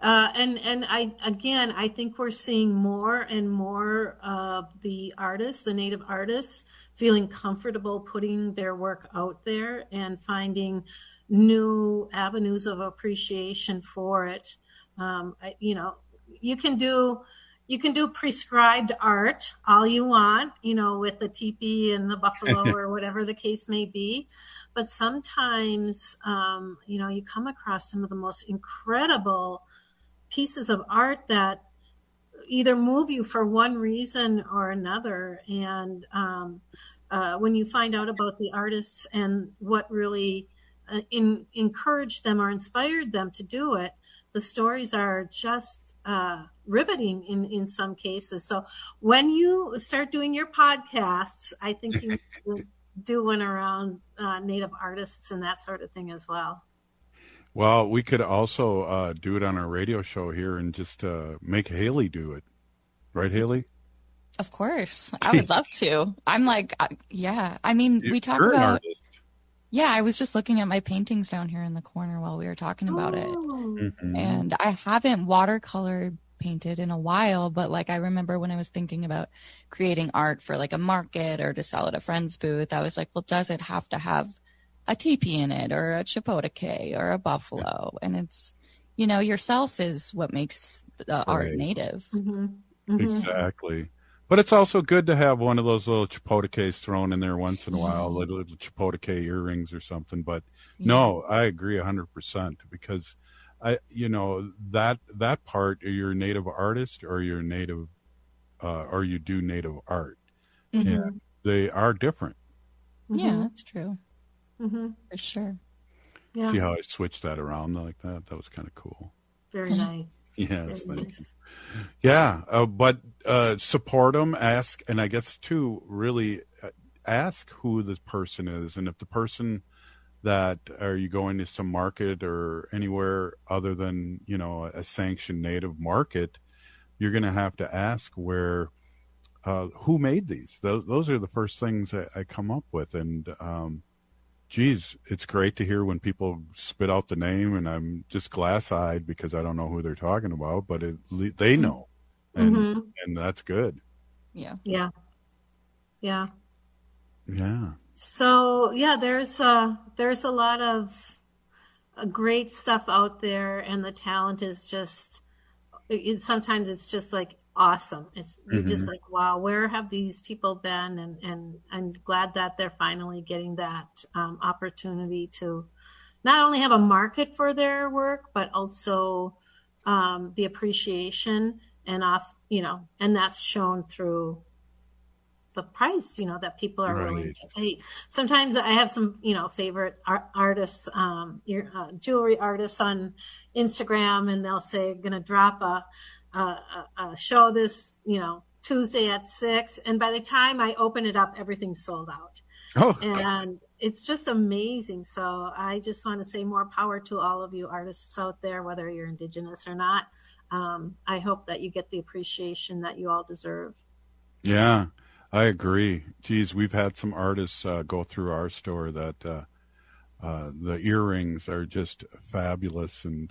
And I think we're seeing more and more of the native artists, feeling comfortable putting their work out there and finding new avenues of appreciation for it. You can do prescribed art all you want, with the teepee and the buffalo or whatever the case may be. But sometimes, you come across some of the most incredible pieces of art that either move you for one reason or another. And when you find out about the artists and what really encouraged them or inspired them to do it, the stories are just riveting in some cases. So when you start doing your podcasts, I think you should do one around Native artists and that sort of thing as well. Well, we could also do it on our radio show here and just make Haley do it. Right, Haley? Of course. I would love to. I'm like, yeah. I mean, we talk You're an about... artist. Yeah, I was just looking at my paintings down here in the corner while we were talking about it. Mm-hmm. And I haven't watercolor painted in a while, but like I remember when I was thinking about creating art for like a market or to sell at a friend's booth, I was like, well, does it have to have a teepee in it or a Chapotake or a buffalo? And it's, yourself is what makes the art native. Mm-hmm. Mm-hmm. Exactly. But it's also good to have one of those little Chapotakes thrown in there once in a while, little Chapotake earrings or something. But no, I agree 100% because that part, you're a native artist or you're native, or you do native art. Mm-hmm. And they are different. Yeah, that's true. Mm-hmm. For sure. Yeah. See how I switched that around like that? That was kind of cool. Very nice. Yes, Very thank nice. you. Yeah, but support them, ask, and I guess too, really ask who this person is, and if the person that are you going to some market or anywhere other than a sanctioned native market, you're going to have to ask where who made these. Those are the first things I come up with, and geez, it's great to hear when people spit out the name, and I'm just glass-eyed because I don't know who they're talking about, but they know, and that's good. Yeah. Yeah. Yeah. Yeah. So yeah, there's a lot of great stuff out there, and the talent is just. Sometimes it's just like awesome. You're just like, wow, where have these people been? And I'm glad that they're finally getting that opportunity to not only have a market for their work, but also the appreciation and and that's shown through the price, that people are willing to pay. Sometimes I have some, favorite artists, jewelry artists on Instagram, and they'll say, going to drop a show this, Tuesday at 6. And by the time I open it up, everything's sold out. Oh. And it's just amazing. So I just want to say more power to all of you artists out there, whether you're Indigenous or not. I hope that you get the appreciation that you all deserve. Yeah, I agree. Geez, we've had some artists go through our store that the earrings are just fabulous, and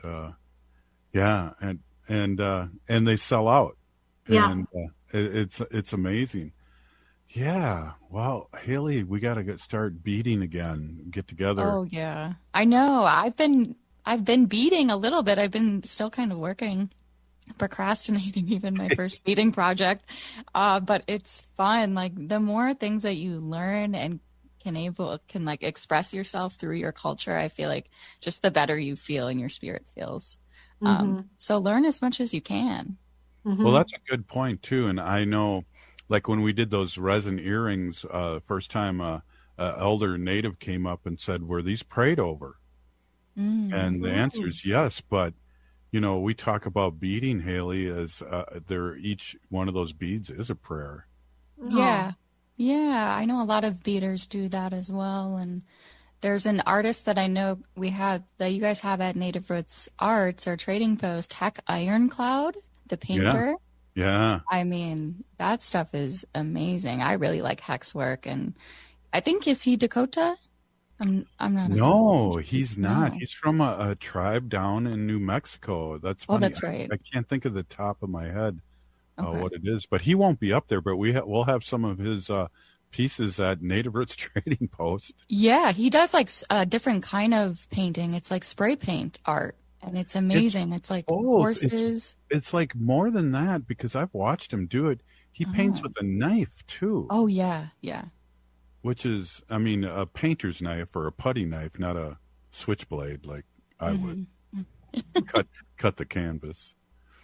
and they sell out. Yeah. And it's amazing. Yeah. Well, Haley, we got to start beading again. Get together. Oh yeah, I know. I've been beading a little bit. I've been still kind of procrastinating even my first beading project, but it's fun. Like the more things that you learn and can like express yourself through your culture, I feel like just the better you feel and your spirit feels. So learn as much as you can. Well, that's a good point too. And I know, like when we did those resin earrings, first time elder native came up and said, "Were these prayed over?" And the answer is yes. But we talk about beading, Haley, as each one of those beads is a prayer. Yeah. Yeah, I know a lot of beaders do that as well. And there's an artist that I know that you guys have at Native Roots Arts or Trading Post, Heck Ironcloud, the painter. Yeah. I mean, that stuff is amazing. I really like Heck's work. And I think, is he Dakota? I'm not. No, he's not. No. He's from a tribe down in New Mexico. That's funny. Oh, that's right. I can't think of the top of my head what it is, but he won't be up there. But we'll have some of his pieces at Native Roots Trading Post. Yeah, he does like a different kind of painting. It's like spray paint art, and it's amazing. It's like horses. It's like more than that because I've watched him do it. He paints with a knife too. Oh yeah, yeah. Which is, I mean, a painter's knife or a putty knife, not a switchblade like I would cut the canvas.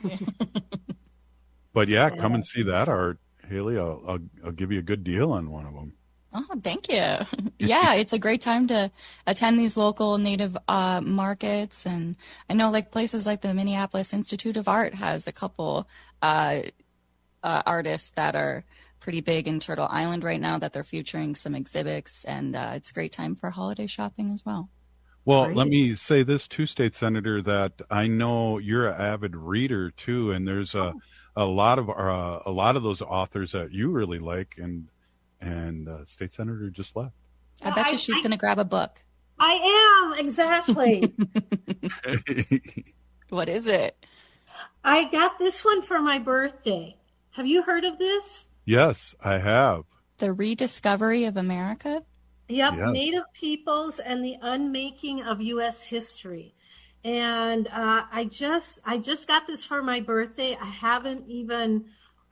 But yeah, come and see that art, Haley. I'll give you a good deal on one of them. Oh, thank you. Yeah, it's a great time to attend these local Native markets, and I know like places like the Minneapolis Institute of Art has a couple artists that are pretty big in Turtle Island right now that they're featuring some exhibits, and it's a great time for holiday shopping as well. Well, let me say this too, State Senator, that I know you're an avid reader too, and there's a lot of those authors that you really like, and State Senator just left. I bet you she's going to grab a book. I am, exactly. What is it? I got this one for my birthday. Have you heard of this? Yes, I have. The Rediscovery of America? Yep, yes. Native Peoples and the Unmaking of U.S. History. And I just got this for my birthday. I haven't even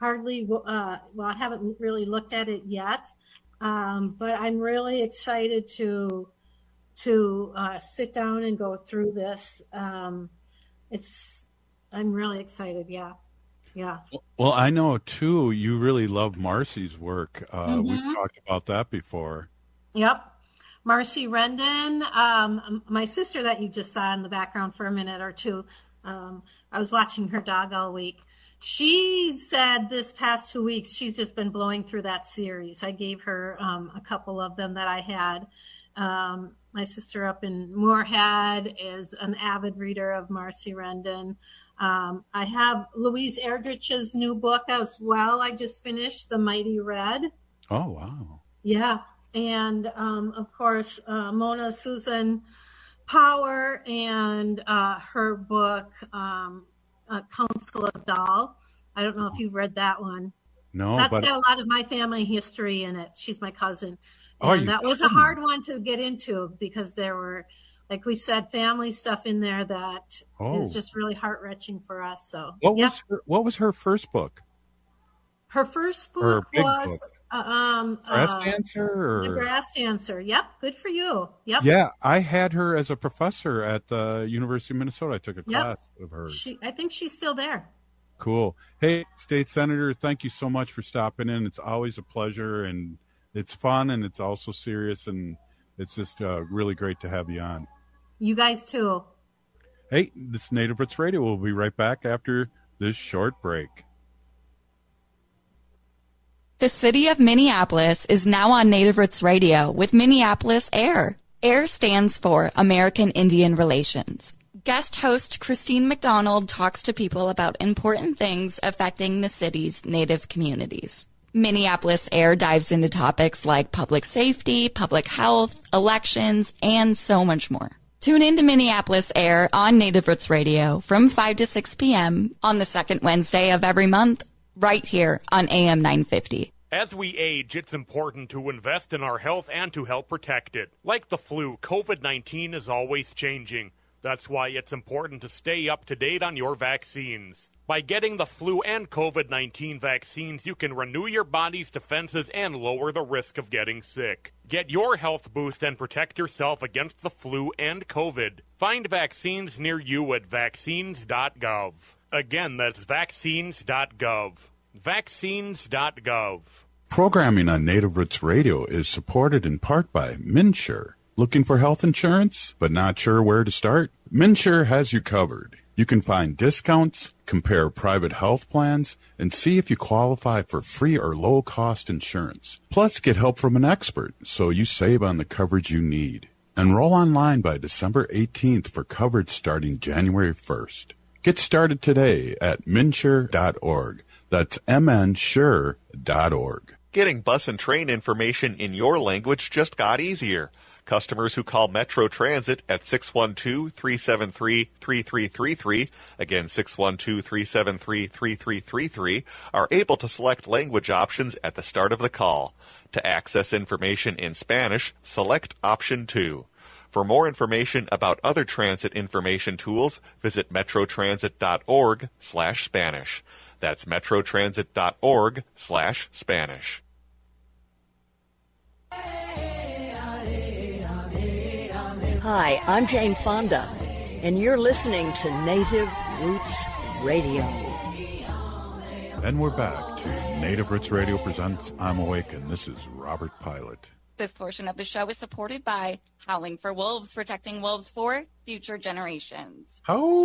I haven't really looked at it yet. But I'm really excited to sit down and go through this. I'm really excited. Yeah. Yeah. Well, I know too, you really love Marcy's work. We've talked about that before. Yep. Marcy Rendon, my sister that you just saw in the background for a minute or two. I was watching her dog all week. She said this past 2 weeks, she's just been blowing through that series. I gave her a couple of them that I had. My sister up in Moorhead is an avid reader of Marcy Rendon. I have Louise Erdrich's new book as well. I just finished The Mighty Red. Oh, wow. Yeah. And, of course, Mona Susan Power and her book, Council of Doll. I don't know if you've read that one. No, That's got a lot of my family history in it. She's my cousin. And that was a hard one to get into because there were, like we said, family stuff in there that is just really heart-wrenching for us. So, what was her first book? Her first book was Grass Dancer. The Grass Dancer. Yep, good for you. Yep. Yeah, I had her as a professor at the University of Minnesota. I took a class of hers. I think she's still there. Cool. Hey, State Senator, thank you so much for stopping in. It's always a pleasure, and it's fun, and it's also serious, and it's just really great to have you on. You guys too. Hey, this is Native Roots Radio. We'll be right back after this short break. The city of Minneapolis is now on Native Roots Radio with Minneapolis AIR. AIR stands for American Indian Relations. Guest host Christine McDonald talks to people about important things affecting the city's Native communities. Minneapolis AIR dives into topics like public safety, public health, elections, and so much more. Tune in to Minneapolis AIR on Native Roots Radio from 5 to 6 p.m. on the second Wednesday of every month, right here on AM 950. As we age, it's important to invest in our health and to help protect it. Like the flu, COVID-19 is always changing. That's why it's important to stay up to date on your vaccines. By getting the flu and COVID-19 vaccines, you can renew your body's defenses and lower the risk of getting sick. Get your health boost and protect yourself against the flu and COVID. Find vaccines near you at vaccines.gov. Again, that's vaccines.gov. Vaccines.gov. Programming on Native Roots Radio is supported in part by MNsure. Looking for health insurance, but not sure where to start? MNsure has you covered. You can find discounts, compare private health plans, and see if you qualify for free or low-cost insurance. Plus, get help from an expert so you save on the coverage you need. Enroll online by December 18th for coverage starting January 1st. Get started today at MNsure.org. That's MNsure.org. Getting bus and train information in your language just got easier. Customers who call Metro Transit at 612-373-3333, again 612-373-3333, are able to select language options at the start of the call. To access information in Spanish, select option 2. For more information about other transit information tools, visit metrotransit.org/Spanish. That's metrotransit.org/Spanish. Hi, I'm Jane Fonda, and you're listening to Native Roots Radio. And we're back to Native Roots Radio presents I'm Awake, and this is Robert Pilot. This portion of the show is supported by Howling for Wolves, protecting wolves for future generations.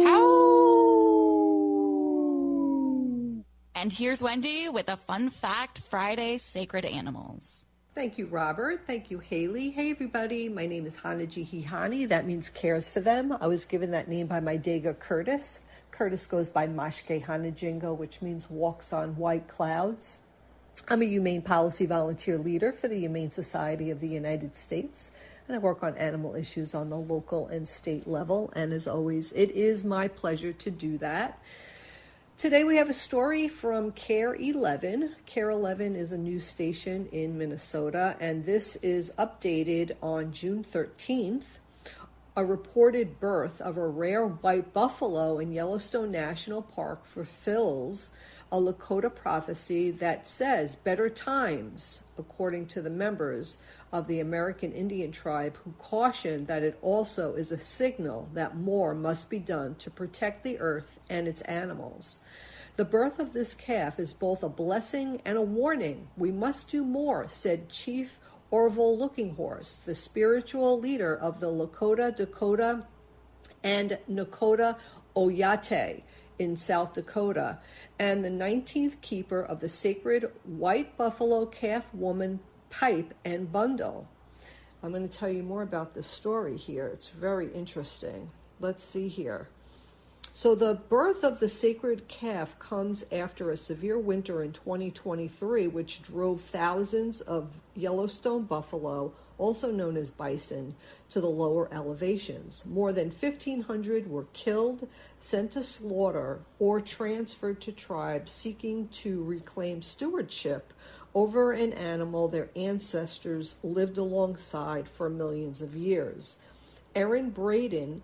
And here's Wendy with a Fun Fact Friday Sacred Animals. Thank you, Robert. Thank you, Haley. Hey, everybody. My name is Hanaji. That means cares for them. I was given that name by my Dega Curtis. Curtis goes by Mashke Hanajingo, which means walks on white clouds. I'm a humane policy volunteer leader for the Humane Society of the United States, and I work on animal issues on the local and state level. And as always, it is my pleasure to do that. Today we have a story from KARE 11. KARE 11 is a news station in Minnesota, and this is updated on June 13th. A reported birth of a rare white buffalo in Yellowstone National Park fulfills a Lakota prophecy that says better times, according to the members of the American Indian tribe, who cautioned that it also is a signal that more must be done to protect the earth and its animals. The birth of this calf is both a blessing and a warning. We must do more, said Chief Orville Looking Horse, the spiritual leader of the Lakota, Dakota, and Nakota Oyate in South Dakota, and the 19th keeper of the sacred white buffalo calf woman pipe and bundle. I'm going to tell you more about this story here. It's very interesting. Let's see here. So the birth of the sacred calf comes after a severe winter in 2023, which drove thousands of Yellowstone buffalo, also known as bison, to the lower elevations. More than 1,500 were killed, sent to slaughter, or transferred to tribes seeking to reclaim stewardship over an animal their ancestors lived alongside for millions of years. Erin Braden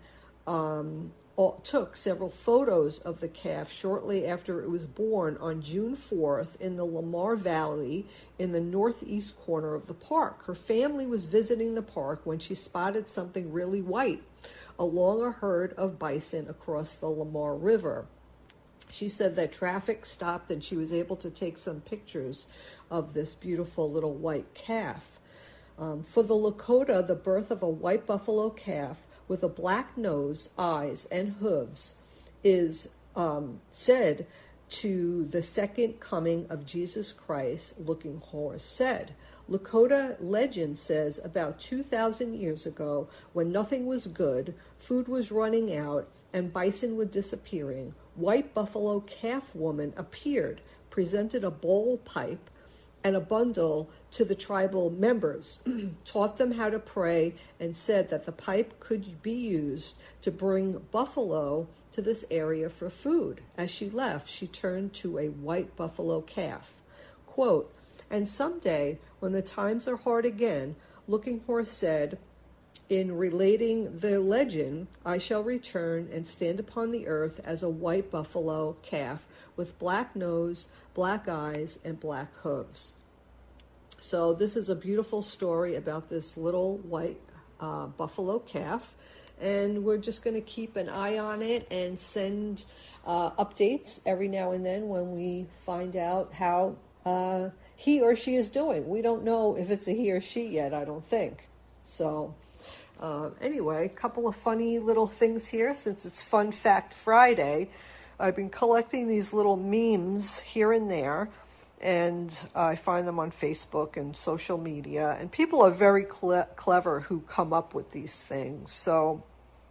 took several photos of the calf shortly after it was born on June 4th in the Lamar Valley in the northeast corner of the park. Her family was visiting the park when she spotted something really white along a herd of bison across the Lamar River. She said that traffic stopped and she was able to take some pictures of this beautiful little white calf. For the Lakota, the birth of a white buffalo calf with a black nose, eyes, and hooves is said to the second coming of Jesus Christ, Looking Horse said. Lakota legend says about 2,000 years ago, when nothing was good, food was running out, and bison were disappearing, white buffalo calf woman appeared, presented a bowl pipe and a bundle to the tribal members, taught them how to pray, and said that the pipe could be used to bring buffalo to this area for food. As she left, she turned to a white buffalo calf. Quote, and someday, when the times are hard again, Looking Horse said, in relating the legend, I shall return and stand upon the earth as a white buffalo calf with black nose, black eyes, and black hooves. So this is a beautiful story about this little white buffalo calf, and we're just going to keep an eye on it and send updates every now and then when we find out how he or she is doing. We don't know if it's a he or she yet, I don't think. So anyway, a couple of funny little things here since it's Fun Fact Friday. I've been collecting these little memes here and there, and I find them on Facebook and social media, and people are very clever who come up with these things. So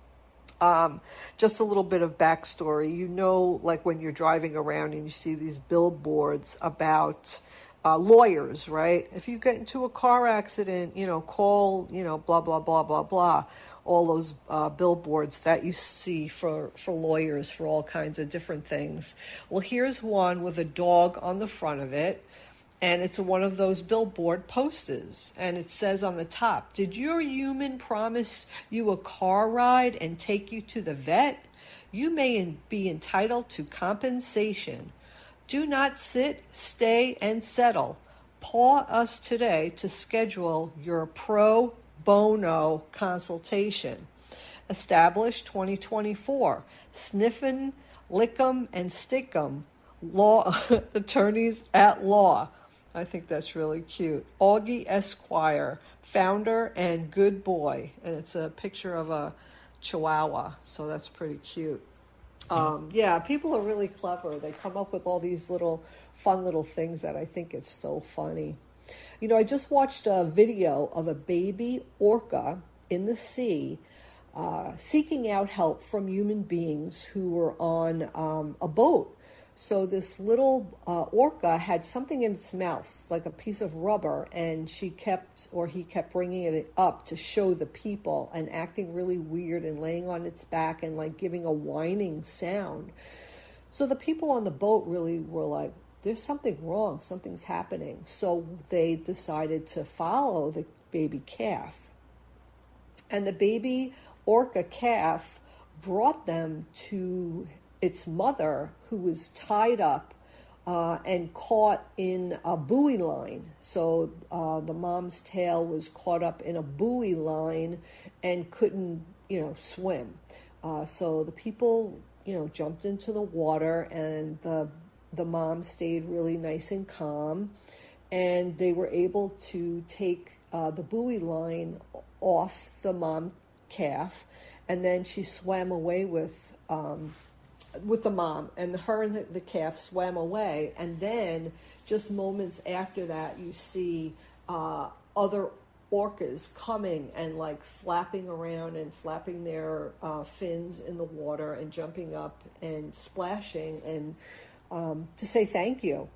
just a little bit of backstory. You know, like when you're driving around and you see these billboards about lawyers, right? If you get into a car accident, call, blah, blah, blah, blah, blah. All those billboards that you see for lawyers for all kinds of different things. Well, here's one with a dog on the front of it, and it's one of those billboard posters, and it says on the top, "Did your human promise you a car ride and take you to the vet? You may be entitled to compensation. Do not sit, stay, and settle. Call us today to schedule your pro bono consultation." Established 2024. Sniffin, Lickum, and Stickum, law attorneys at law. I think that's really cute. Augie Esquire, founder and good boy. And it's a picture of a Chihuahua, so that's pretty cute. Yeah, people are really clever. They come up with all these fun little things that I think is so funny. I just watched a video of a baby orca in the sea seeking out help from human beings who were on a boat. So this little orca had something in its mouth, like a piece of rubber, and he kept bringing it up to show the people and acting really weird and laying on its back and like giving a whining sound. So the people on the boat really were like, there's something wrong, something's happening. So they decided to follow the baby calf. And the baby orca calf brought them to its mother, who was tied up and caught in a buoy line. So the mom's tail was caught up in a buoy line and couldn't, swim. So the people, jumped into the water, and the mom stayed really nice and calm, and they were able to take the buoy line off the mom calf, and then she swam away with the mom, and her and the calf swam away. And then just moments after that, you see other orcas coming and like flapping around and flapping their fins in the water and jumping up and splashing and to say thank you.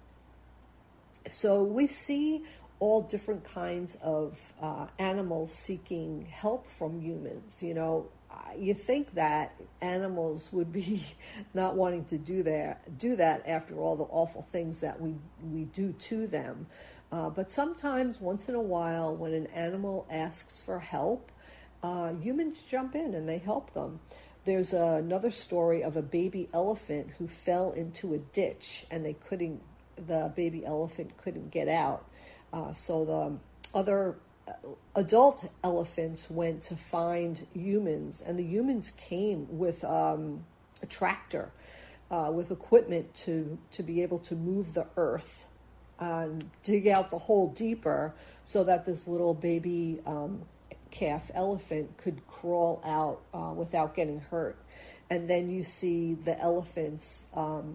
So we see all different kinds of animals seeking help from humans. You think that animals would be not wanting to do that after all the awful things that we do to them. But sometimes, once in a while, when an animal asks for help, humans jump in and they help them. There's another story of a baby elephant who fell into a ditch, and the baby elephant couldn't get out. So the other adult elephants went to find humans, and the humans came with a tractor with equipment to be able to move the earth, dig out the hole deeper so that this little baby calf elephant could crawl out without getting hurt. And then you see the elephants,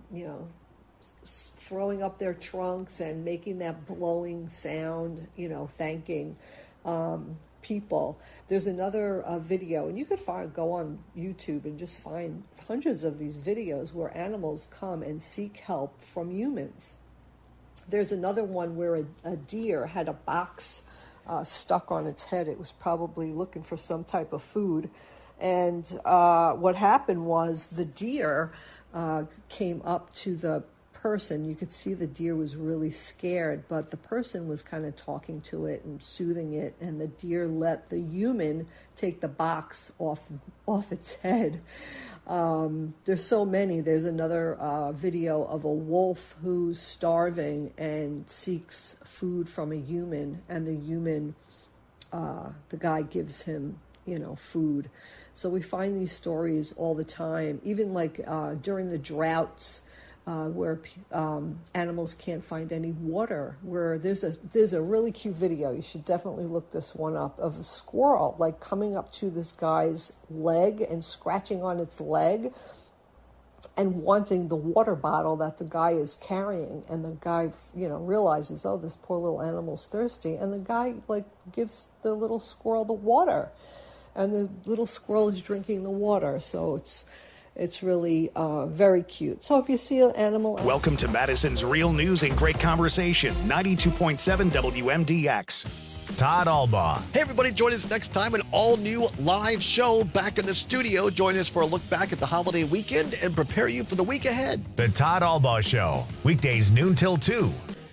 throwing up their trunks and making that blowing sound, thanking people. There's another video, and you could go on YouTube and just find hundreds of these videos where animals come and seek help from humans. There's another one where a deer had a box stuck on its head. It was probably looking for some type of food. And what happened was the deer came up to the person. You could see the deer was really scared, but the person was kind of talking to it and soothing it, and the deer let the human take the box off its head. There's so many. There's another video of a wolf who's starving and seeks food from a human, and the human, the guy gives him, food. So we find these stories all the time, even like during the droughts, where animals can't find any water, where there's a really cute video, you should definitely look this one up, of a squirrel like coming up to this guy's leg and scratching on its leg and wanting the water bottle that the guy is carrying. And the guy, realizes, oh, this poor little animal's thirsty, and the guy gives the little squirrel the water, and the little squirrel is drinking the water. So It's really very cute. So if you see an animal... Welcome to Madison's Real News and Great Conversation, 92.7 WMDX. Todd Albaugh. Hey, everybody, join us next time, an all-new live show back in the studio. Join us for a look back at the holiday weekend and prepare you for the week ahead. The Todd Albaugh Show, weekdays noon till 2.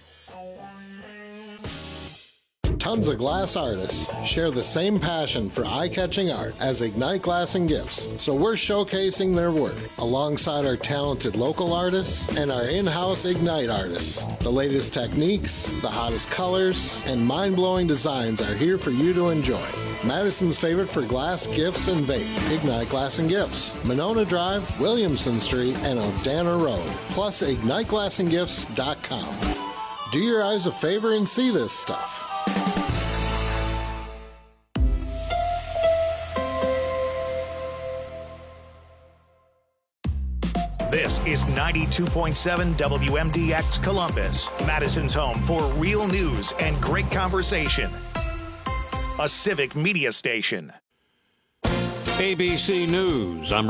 Tons of glass artists share the same passion for eye-catching art as Ignite Glass and Gifts, so we're showcasing their work alongside our talented local artists and our in-house Ignite artists. The latest techniques, the hottest colors, and mind-blowing designs are here for you to enjoy. Madison's favorite for glass, gifts, and vape, Ignite Glass and Gifts, Monona Drive, Williamson Street, and Odana Road, plus IgniteGlassandGifts.com. Do your eyes a favor and see this stuff. This is 92.7 WMDX Columbus, Madison's home for real news and great conversation. A civic media station. ABC News. I'm